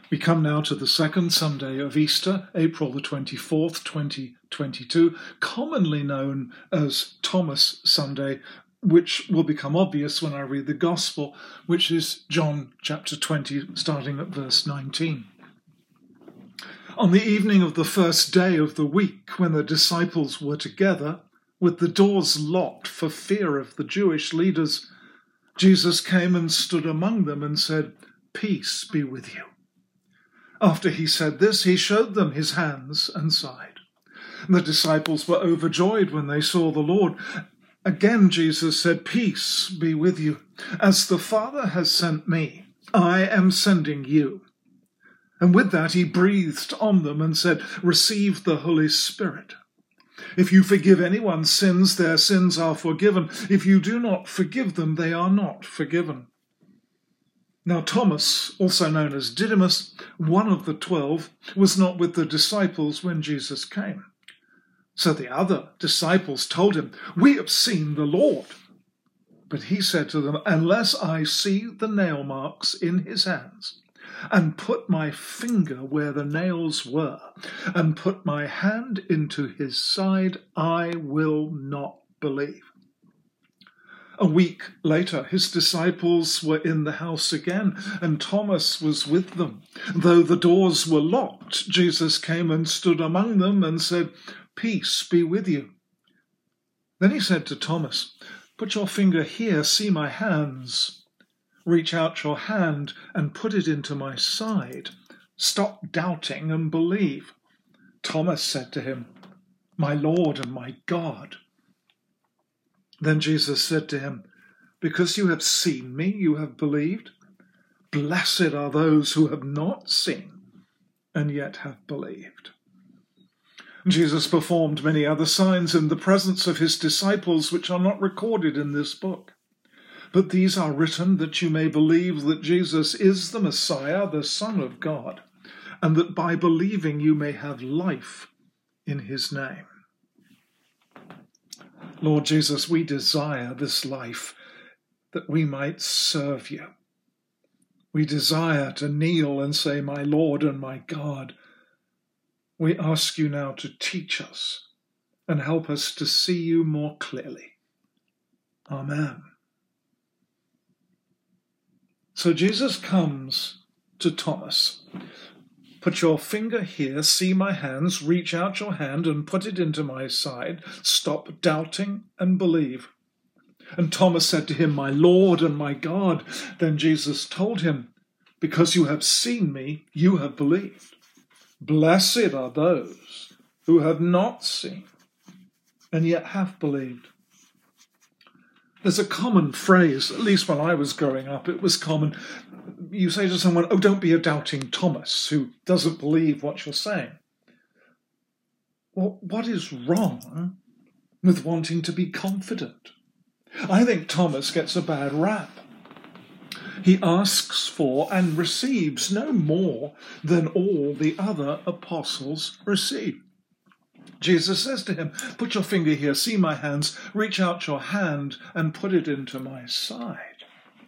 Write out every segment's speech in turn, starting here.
We come now to the second Sunday of Easter, April the 24th, 2022, commonly known as Thomas Sunday, which will become obvious when I read the Gospel, which is John chapter 20, starting at verse 19. On the evening of the first day of the week, when the disciples were together, with the doors locked for fear of the Jewish leaders, Jesus came and stood among them and said, "Peace be with you." After he said this, he showed them his hands and side. The disciples were overjoyed when they saw the Lord. Again Jesus said, "Peace be with you. As the Father has sent me, I am sending you." And with that he breathed on them and said, "Receive the Holy Spirit. If you forgive anyone's sins, their sins are forgiven. If you do not forgive them, they are not forgiven." Now Thomas, also known as Didymus, one of the 12, was not with the disciples when Jesus came. So the other disciples told him, "We have seen the Lord." But he said to them, "Unless I see the nail marks in his hands, and put my finger where the nails were, and put my hand into his side, I will not believe." A week later, his disciples were in the house again, and Thomas was with them. Though the doors were locked, Jesus came and stood among them and said, "Peace be with you." Then he said to Thomas, "Put your finger here, see my hands. Reach out your hand and put it into my side. Stop doubting and believe." Thomas said to him, "My Lord and my God." Then Jesus said to him, "Because you have seen me, you have believed? Blessed are those who have not seen and yet have believed." Jesus performed many other signs in the presence of his disciples, which are not recorded in this book. But these are written that you may believe that Jesus is the Messiah, the Son of God, and that by believing you may have life in his name. Lord Jesus, we desire this life that we might serve you. We desire to kneel and say, "My Lord and my God." We ask you now to teach us and help us to see you more clearly. Amen. So Jesus comes to Thomas. "Put your finger here, see my hands, reach out your hand and put it into my side. Stop doubting and believe." And Thomas said to him, "My Lord and my God." Then Jesus told him, "Because you have seen me, you have believed. Blessed are those who have not seen and yet have believed." There's a common phrase, at least when I was growing up, it was common. You say to someone, "Oh, don't be a doubting Thomas who doesn't believe what you're saying." Well, what is wrong with wanting to be confident? I think Thomas gets a bad rap. He asks for and receives no more than all the other apostles received. Jesus says to him, "Put your finger here, see my hands, reach out your hand and put it into my side."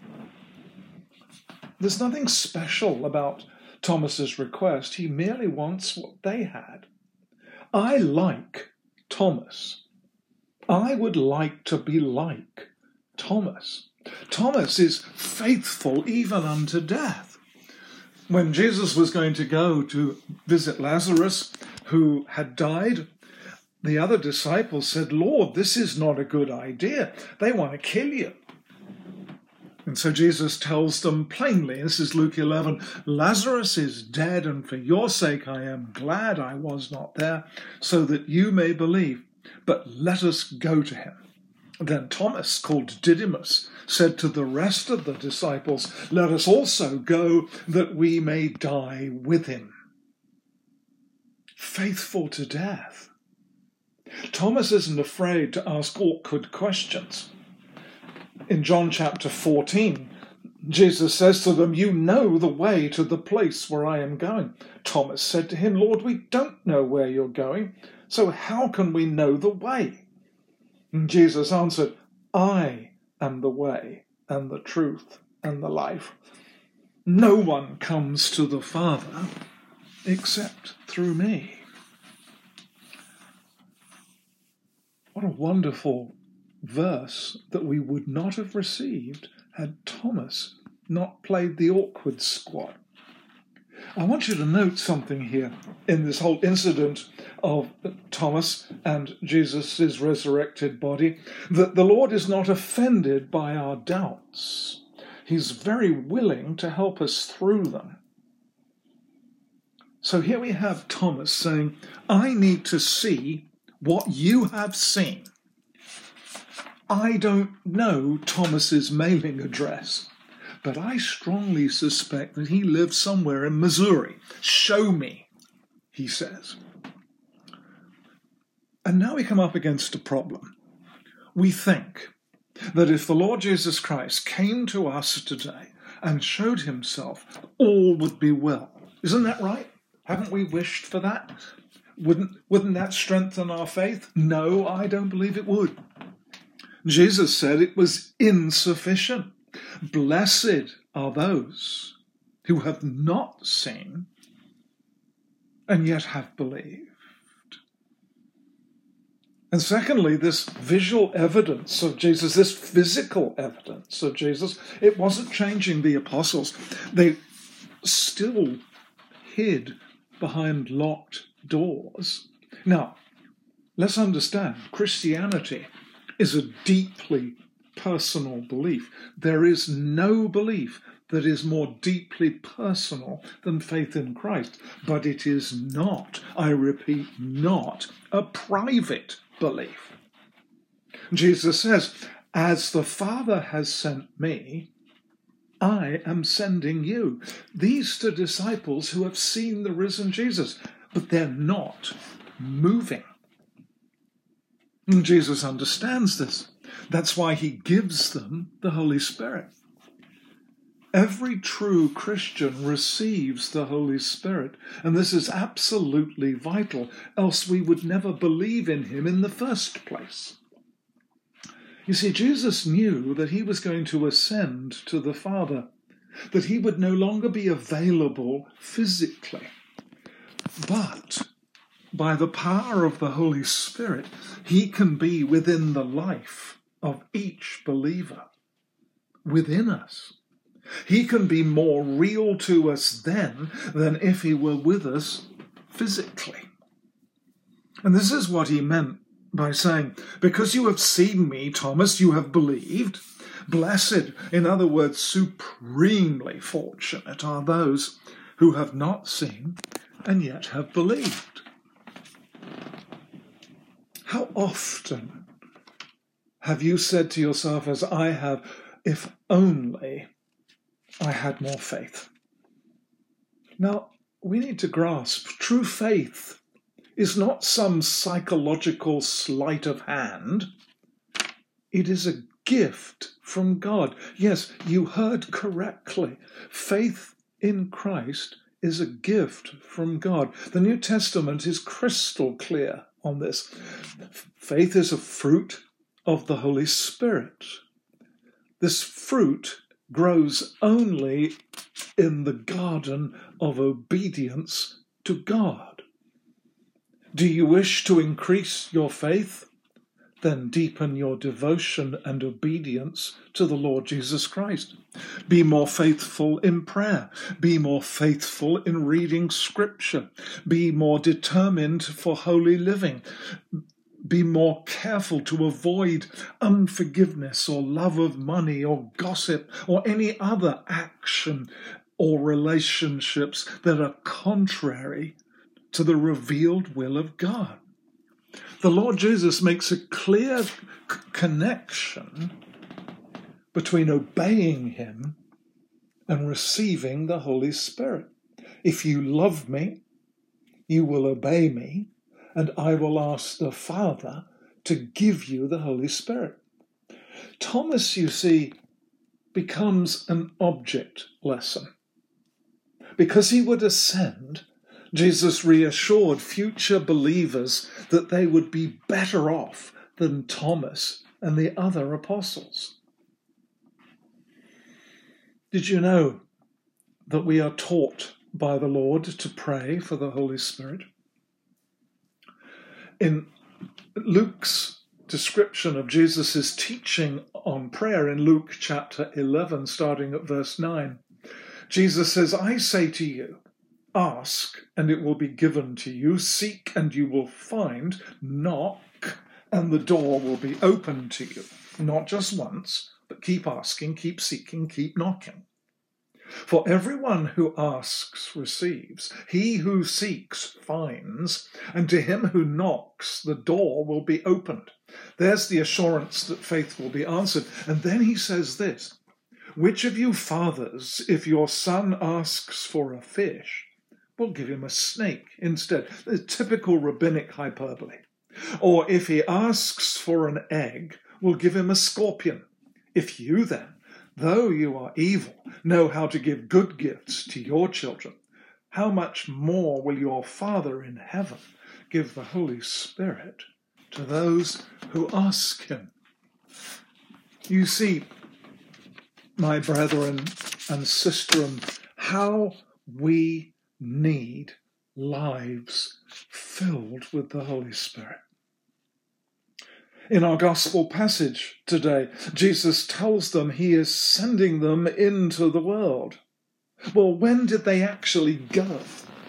There's nothing special about Thomas's request. He merely wants what they had. I like Thomas. I would like to be like Thomas. Thomas is faithful even unto death. When Jesus was going to go to visit Lazarus, who had died, the other disciples said, "Lord, this is not a good idea. They want to kill you." And so Jesus tells them plainly, this is Luke 11, "Lazarus is dead, and for your sake I am glad I was not there, so that you may believe. But let us go to him." Then Thomas, called Didymus, said to the rest of the disciples, "Let us also go, that we may die with him." Faithful to death. Thomas isn't afraid to ask awkward questions. In John chapter 14, Jesus says to them, "You know the way to the place where I am going." Thomas said to him, "Lord, we don't know where you're going, so how can we know the way?" And Jesus answered, "I am the way and the truth and the life. no one comes to the Father except through me. What a wonderful verse that we would not have received had Thomas not played the awkward squad. I want you to note something here in this whole incident of Thomas and Jesus' resurrected body, that the Lord is not offended by our doubts. He's very willing to help us through them. So here we have Thomas saying, I need to see what you have seen. I don't know Thomas's mailing address, but I strongly suspect that he lives somewhere in Missouri. Show me, he says. And now we come up against a problem. We think that if the Lord Jesus Christ came to us today and showed himself, all would be well. Isn't that right? Haven't we wished for that? Wouldn't that strengthen our faith? No, I don't believe it would. Jesus said it was insufficient. Blessed are those who have not seen and yet have believed. And secondly, this visual evidence of Jesus, this physical evidence of Jesus, it wasn't changing the apostles. They still hid behind locked doors. Now, let's understand, Christianity is a deeply personal belief. There is no belief that is more deeply personal than faith in Christ. But it is not, I repeat, not a private belief. Jesus says, as the Father has sent me, I am sending you. These are disciples who have seen the risen Jesus, but they're not moving. And Jesus understands this. That's why he gives them the Holy Spirit. Every true Christian receives the Holy Spirit, and this is absolutely vital, else we would never believe in him in the first place. You see, Jesus knew that he was going to ascend to the Father, that he would no longer be available physically. But by the power of the Holy Spirit, he can be within the life of each believer, within us. He can be more real to us then than if he were with us physically. And this is what he meant by saying, because you have seen me, Thomas, you have believed. Blessed, in other words, supremely fortunate are those who have not seen and yet have believed. How often have you said to yourself, as I have, if only I had more faith? Now, we need to grasp true faith is not some psychological sleight of hand. It is a gift from God. Yes, you heard correctly. Faith in Christ is a gift from God. The New Testament is crystal clear on this. Faith is a fruit of the Holy Spirit. This fruit grows only in the garden of obedience to God. Do you wish to increase your faith? Then deepen your devotion and obedience to the Lord Jesus Christ. Be more faithful in prayer. Be more faithful in reading Scripture. Be more determined for holy living. Be more careful to avoid unforgiveness or love of money or gossip or any other action or relationships that are contrary to the revealed will of God. The Lord Jesus makes a clear connection between obeying him and receiving the Holy Spirit. If you love me, you will obey me, and I will ask the Father to give you the Holy Spirit. Thomas, you see, becomes an object lesson. Because he would ascend, Jesus reassured future believers that they would be better off than Thomas and the other apostles. Did you know that we are taught by the Lord to pray for the Holy Spirit. In Luke's description of Jesus' teaching on prayer in Luke chapter 11, starting at verse 9, Jesus says, I say to you, ask and it will be given to you, seek and you will find, knock and the door will be opened to you. Not just once, but keep asking, keep seeking, keep knocking. For everyone who asks receives, he who seeks finds, and to him who knocks the door will be opened. There's the assurance that faith will be answered. And then he says this, which of you fathers, if your son asks for a fish, will give him a snake instead? The typical rabbinic hyperbole. Or if he asks for an egg, will give him a scorpion. If you then, though you are evil, know how to give good gifts to your children, how much more will your Father in heaven give the Holy Spirit to those who ask him? You see, my brethren and sistren, how we need lives filled with the Holy Spirit. In our gospel passage today, Jesus tells them he is sending them into the world. Well, when did they actually go?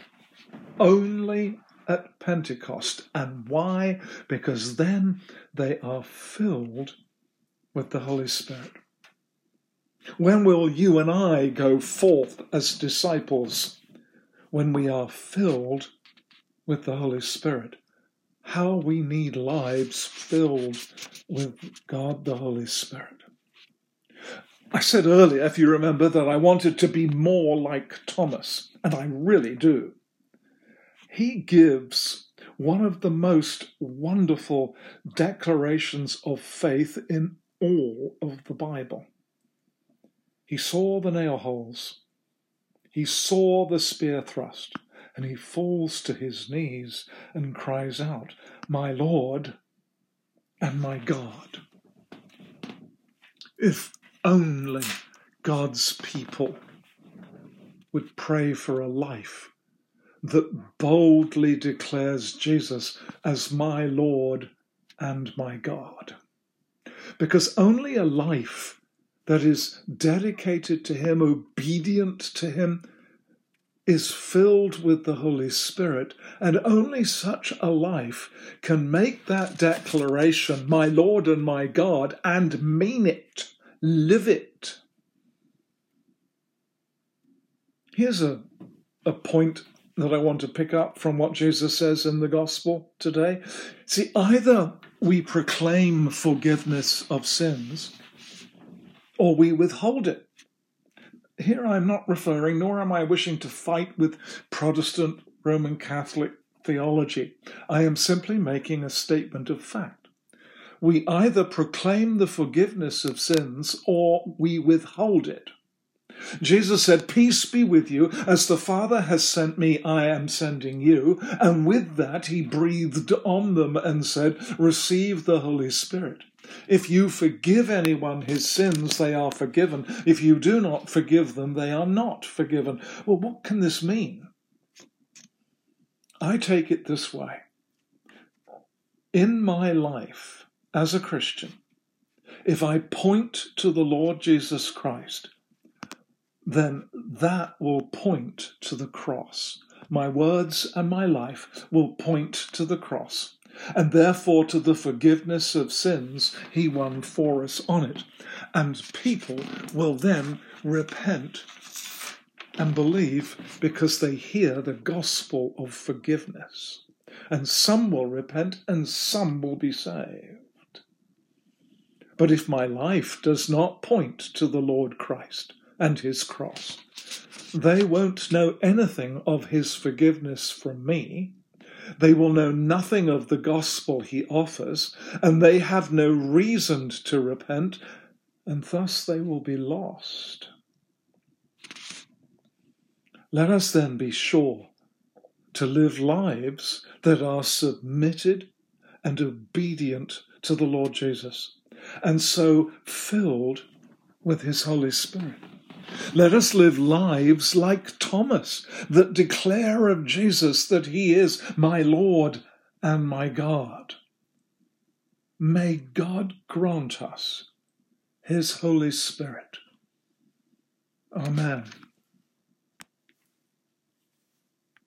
Only at Pentecost. And why? Because then they are filled with the Holy Spirit. When will you and I go forth as disciples? When we are filled with the Holy Spirit. How we need lives filled with God the Holy Spirit. I said earlier, if you remember, that I wanted to be more like Thomas, and I really do. He gives one of the most wonderful declarations of faith in all of the Bible. He saw the nail holes. He saw the spear thrust. And he falls to his knees and cries out, my Lord and my God. If only God's people would pray for a life that boldly declares Jesus as my Lord and my God. Because only a life that is dedicated to him, obedient to him, is filled with the Holy Spirit, and only such a life can make that declaration, my Lord and my God, and mean it, live it. Here's a point that I want to pick up from what Jesus says in the gospel today. See, either we proclaim forgiveness of sins, or we withhold it. Here I'm not referring, nor am I wishing to fight with Protestant Roman Catholic theology. I am simply making a statement of fact. We either proclaim the forgiveness of sins or we withhold it. Jesus said, peace be with you. As the Father has sent me, I am sending you. And with that, he breathed on them and said, receive the Holy Spirit. If you forgive anyone his sins, they are forgiven. If you do not forgive them, they are not forgiven. Well, what can this mean? I take it this way. In my life as a Christian, if I point to the Lord Jesus Christ, then that will point to the cross. My words and my life will point to the cross, and therefore to the forgiveness of sins he won for us on it. And people will then repent and believe because they hear the gospel of forgiveness. And some will repent and some will be saved. But if my life does not point to the Lord Christ and his cross, they won't know anything of his forgiveness from me. They will know nothing of the gospel he offers, and they have no reason to repent, and thus they will be lost. Let us then be sure to live lives that are submitted and obedient to the Lord Jesus, and so filled with his Holy Spirit. Let us live lives like Thomas that declare of Jesus that he is my Lord and my God. May God grant us his Holy Spirit. Amen.